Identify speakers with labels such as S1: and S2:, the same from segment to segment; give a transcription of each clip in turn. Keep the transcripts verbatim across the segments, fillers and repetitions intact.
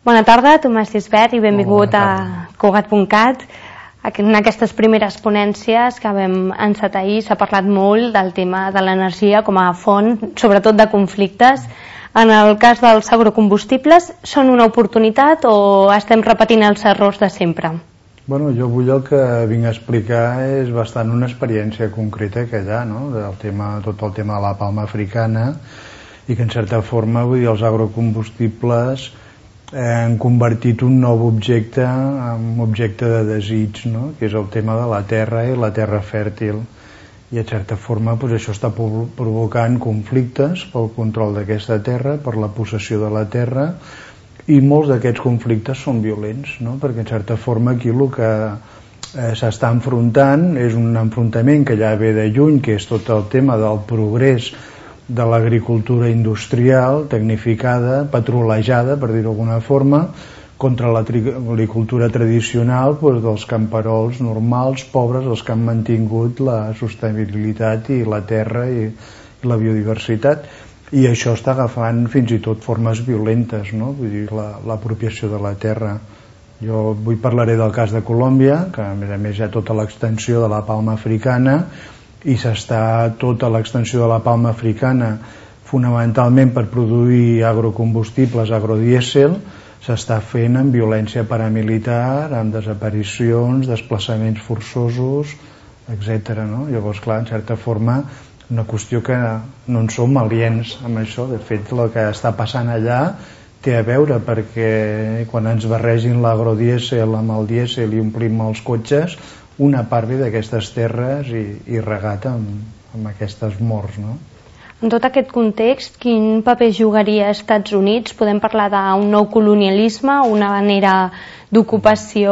S1: Bona tarda, Tomàs Gisbert, i benvingut a Cugat punt cat. En aquestes primeres ponències que vam encetar ahir s'ha parlat molt del tema de l'energia com a font, sobretot de conflictes. En el cas dels agrocombustibles, són una oportunitat o estem repetint els errors de sempre?
S2: Bueno, jo vull el que vinc a explicar és bastant una experiència concreta que hi ha, no? Del tema, tot el tema de la palma africana, i que en certa forma, vull dir, els agrocombustibles han convertit un nou objecte en un objecte de desig, no? Que és el tema de la terra i la terra fèrtil, i en certa forma doncs, això està provocant conflictes pel control d'aquesta terra, per la possessió de la terra, i molts d'aquests conflictes són violents, no? Perquè en certa forma aquí el que eh, s'està enfrontant és un enfrontament que ja ve de lluny, que és tot el tema del progrés de l'agricultura industrial, tecnificada, petrolejada, per dir-ho d'alguna forma, contra l'agricultura tradicional doncs, dels camperols normals, pobres, els que han mantingut la sostenibilitat i la terra i, i la biodiversitat. I això està agafant fins i tot formes violentes, no? Vull dir, l'apropiació de la terra. Jo avui parlaré del cas de Colòmbia, que a més a més hi ha tota l'extensió de la palma africana, i s'està tota l'extensió de la palma africana fonamentalment per produir agrocombustibles, agrodièsel, s'està fent amb violència paramilitar, amb desaparicions, desplaçaments forçosos, etcètera. No? Llavors, clar, en certa forma, una qüestió que no en som aliens amb això. De fet, el que està passant allà té a veure, perquè quan ens barregin l'agrodièsel amb el dièsel i omplim els cotxes, una part ve d'aquestes terres i, i regat amb, amb aquestes morts, no?
S1: En tot aquest context, quin paper jugaria als Estats Units? Podem parlar d'un nou colonialisme, una manera d'ocupació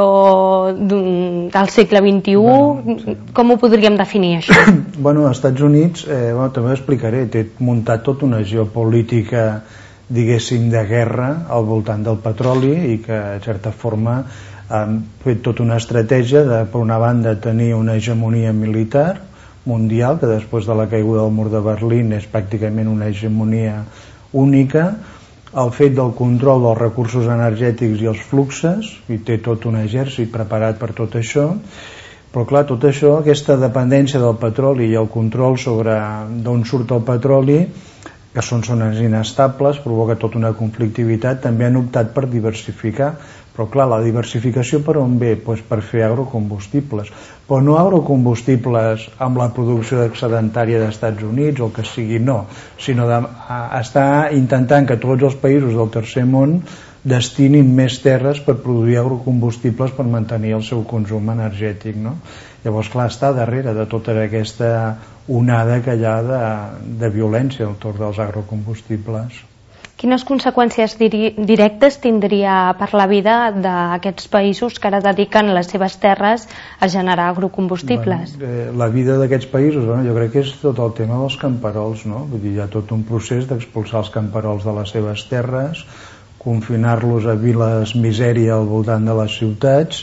S1: del segle vint-i-u? Bueno, sí. Com ho podríem definir, això?
S2: Bueno, als Estats Units, eh, bueno, també ho explicaré, té muntat tota una geopolítica, diguéssim, de guerra al voltant del petroli i que, de certa forma, han fet tota una estratègia de, per una banda, tenir una hegemonia militar mundial, que després de la caiguda del mur de Berlín és pràcticament una hegemonia única, el fet del control dels recursos energètics i els fluxes, i té tot un exèrcit preparat per tot això, però clar, tot això, aquesta dependència del petroli i el control sobre d'on surt el petroli, que són zones inestables, provoca tota una conflictivitat. També han optat per diversificar, però clar, la diversificació per on ve? Pues per fer agrocombustibles, però no agrocombustibles amb la producció excedentària dels Estats Units o el que sigui, no, sinó de, a, estar intentant que tots els països del tercer món destinin més terres per produir agrocombustibles per mantenir el seu consum energètic, no? Llavors, clar, està darrere de tota aquesta onada que hi ha de, de violència al torn dels agrocombustibles.
S1: Quines conseqüències directes tindria per la vida d'aquests països que ara dediquen les seves terres a generar agrocombustibles?
S2: Bueno, eh, la vida d'aquests països, bueno, jo crec que és tot el tema dels camperols, no? Vull dir, hi ha tot un procés d'expulsar els camperols de les seves terres, confinar-los a viles misèria al voltant de les ciutats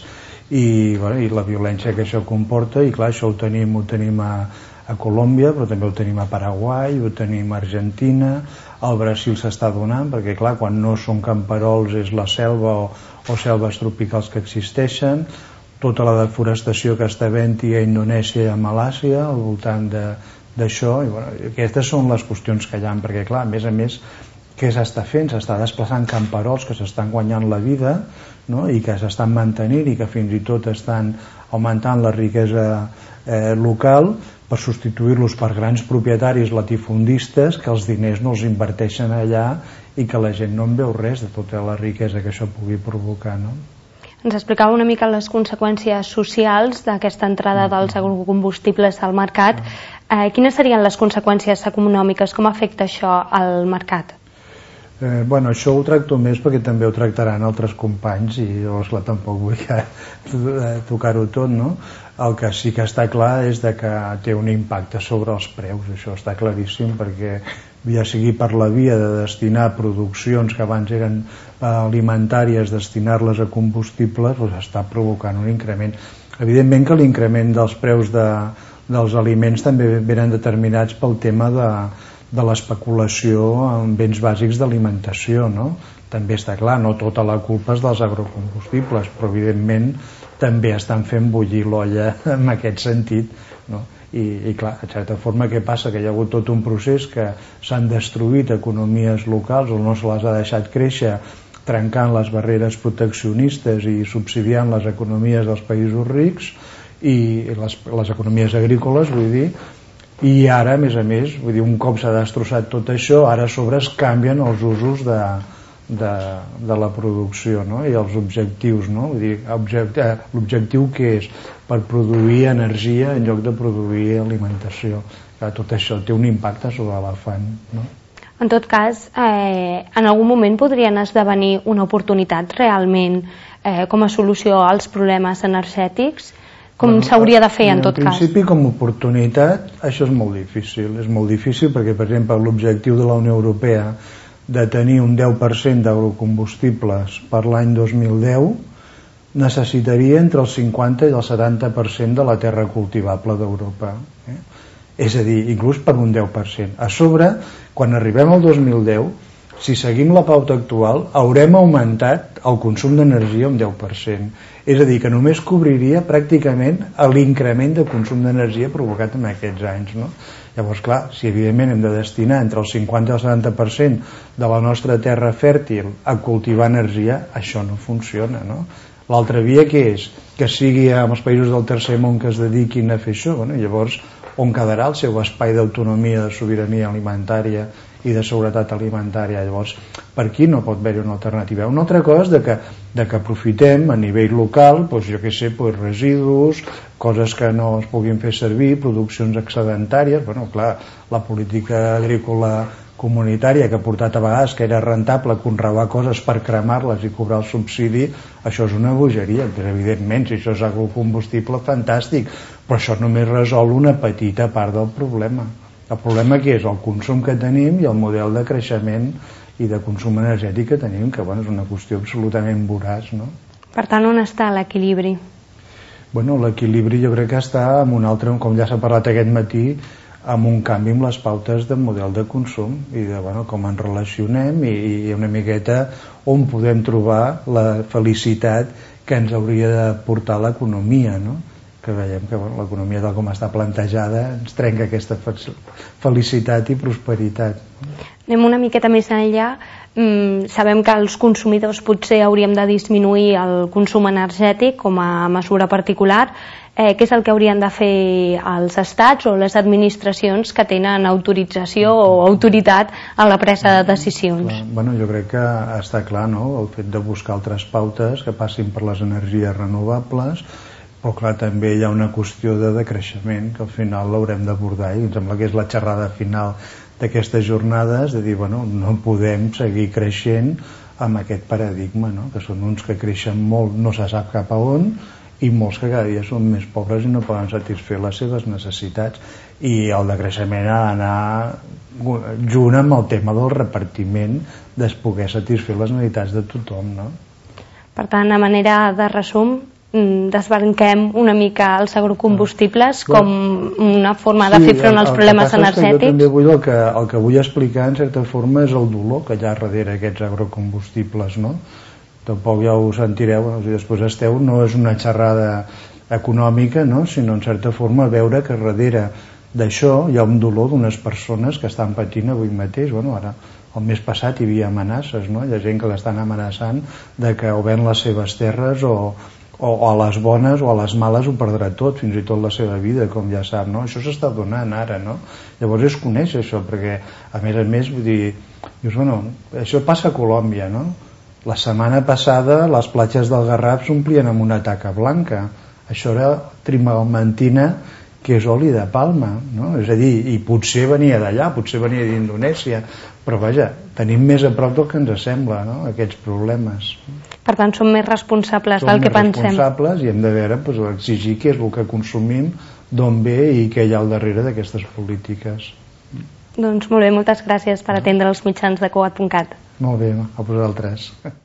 S2: i, bueno, i la violència que això comporta, i clar, això ho tenim, ho tenim a, a Colòmbia, però també ho tenim a Paraguai, ho tenim a Argentina, al Brasil s'està donant, perquè clar, quan no són camperols és la selva o, o selves tropicals que existeixen, tota la deforestació que està havent-hi a Indonèsia i a Malàisia al voltant d'això, i bueno, aquestes són les qüestions que hi ha, perquè clar, a més a més, què s'està fent? S'està desplaçant camperols que s'estan guanyant la vida, no? I que s'estan mantenint i que fins i tot estan augmentant la riquesa eh, local, per substituir-los per grans propietaris latifundistes que els diners no els inverteixen allà i que la gent no en veu res de tota la riquesa que això pugui provocar, no?
S1: Ens explicava una mica les conseqüències socials d'aquesta entrada dels agrocombustibles al mercat. Eh, quines serien les conseqüències econòmiques? Com afecta això al mercat?
S2: Eh, bueno, això ho tracto més perquè també ho tractaran altres companys i llavors clar, tampoc vull tocar-ho tot, no? El que sí que està clar és de que té un impacte sobre els preus, això està claríssim, perquè ja sigui per la via de destinar produccions que abans eren alimentàries, destinar-les a combustibles, doncs està provocant un increment. Evidentment que l'increment dels preus de, dels aliments també venen determinats pel tema de de l'especulació en béns bàsics d'alimentació, no? també està clar, no tota la culpa és dels agrocombustibles, però evidentment també estan fent bullir l'olla en aquest sentit, no? I, i clar, de certa forma, què passa? Que hi ha hagut tot un procés que s'han destruït economies locals o no se les ha deixat créixer, trencant les barreres proteccionistes i subsidiant les economies dels països rics i les, les economies agrícoles, vull dir, i ara, a més a més, vull dir, un cop s'ha destrossat tot això, ara a sobre es canvien els usos de, de, de la producció, no? I els objectius, no? Vull dir, objecte, l'objectiu que és per produir energia en lloc de produir alimentació. Clar, tot això té un impacte sobre l'elefant, no?
S1: En tot cas, eh, en algun moment podrien esdevenir una oportunitat realment eh, com a solució als problemes energètics? Com bueno, s'hauria de fer en tot cas?
S2: En principi, com a oportunitat, això és molt difícil. És molt difícil perquè, per exemple, l'objectiu de la Unió Europea de tenir un deu per cent d'agrocombustibles per l'any dos mil deu necessitaria entre el cinquanta i el setanta per cent de la terra cultivable d'Europa. Eh? És a dir, inclús per un deu per cent. A sobre, quan arribem al dos mil deu, si seguim la pauta actual, haurem augmentat el consum d'energia un deu per cent. És a dir, que només cobriria pràcticament l'increment de consum d'energia provocat en aquests anys, no? Llavors, clar, si evidentment hem de destinar entre el cinquanta i el setanta per cent de la nostra terra fèrtil a cultivar energia, això no funciona, no? L'altra via què és? Que sigui amb els països del tercer món que es dediquin a fer això. Bueno, llavors, on quedarà el seu espai d'autonomia, de sobirania alimentària i de seguretat alimentària? Llavors, per aquí no pot haver-hi una alternativa. Una altra cosa és de que, de que aprofitem a nivell local, doncs, jo què sé, doncs, residus, coses que no es puguin fer servir, produccions excedentàries. Bueno, clar, la política agrícola comunitària que ha portat a vegades que era rentable conrear coses per cremar-les i cobrar el subsidi, això és una bogeria. Però evidentment, si això és agrocombustible, fantàstic, però això només resol una petita part del problema. El problema que és el consum que tenim i el model de creixement i de consum energètic que tenim, que bueno, és una qüestió absolutament voraç, no?
S1: Per tant, on està l'equilibri?
S2: Bueno, l'equilibri jo crec que està en un altre, com ja s'ha parlat aquest matí, amb un canvi amb les pautes de model de consum i de bueno, com ens relacionem i, i una miqueta on podem trobar la felicitat que ens hauria de portar l'economia, no? Que veiem que bueno, l'economia tal com està plantejada ens trenca aquesta felicitat i prosperitat.
S1: Anem una miqueta més enllà. Mm, sabem que els consumidors potser hauríem de disminuir el consum energètic com a mesura particular. Eh, què és el que haurien de fer els estats o les administracions que tenen autorització o autoritat a la presa de decisions?
S2: Clar. Bueno, jo crec que està clar, no? El fet de buscar altres pautes que passin per les energies renovables, però clar, també hi ha una qüestió de decreixement que al final l'haurem d'abordar i em sembla que és la xerrada final d'aquestes jornades, de dir, bueno, no podem seguir creixent amb aquest paradigma, no? Que són uns que creixen molt, no se sap cap a on, i molts que cada dia són més pobres i no poden satisfer les seves necessitats, i el decreixement ha d'anar junt amb el tema del repartiment de poder satisfer les necessitats de tothom, no?
S1: Per tant, a manera de resum, desbanquem una mica els agrocombustibles com una forma de fer front als problemes energètics.
S2: Jo també vull el que, el que vull explicar en certa forma és el dolor que hi ha darrere aquests agrocombustibles, no? Tampoc ja ho sentireu, si després esteu, no és una xerrada econòmica, no? Sinó en certa forma veure que darrere d'això hi ha un dolor d'unes persones que estan patint avui mateix. Bueno, ara el mes passat hi havia amenaces, no? Hi ha gent que l'estan amenaçant de que o ven les seves terres o, o, o a les bones o a les males ho perdrà tot, fins i tot la seva vida, com ja sap, no? Això s'està donant ara, no? Llavors es coneix això, perquè a més a més, vull dir, dius, bueno, això passa a Colòmbia, no? La setmana passada les platges del Garraf s'omplien amb una taca blanca. Això era trimalmentina, que és oli de palma, no? És a dir, i potser venia d'allà, potser venia d'Indonèsia, però vaja, tenim més a prop del que ens sembla, no? Aquests problemes.
S1: Per tant, som més responsables som del que pensem.
S2: Som més responsables i hem de veure, doncs, exigir què és el que consumim, d'on ve i què hi ha al darrere d'aquestes polítiques.
S1: Doncs molt bé, moltes gràcies per atendre els mitjans de Cugat punt cat.
S2: Molt bé, a vosaltres.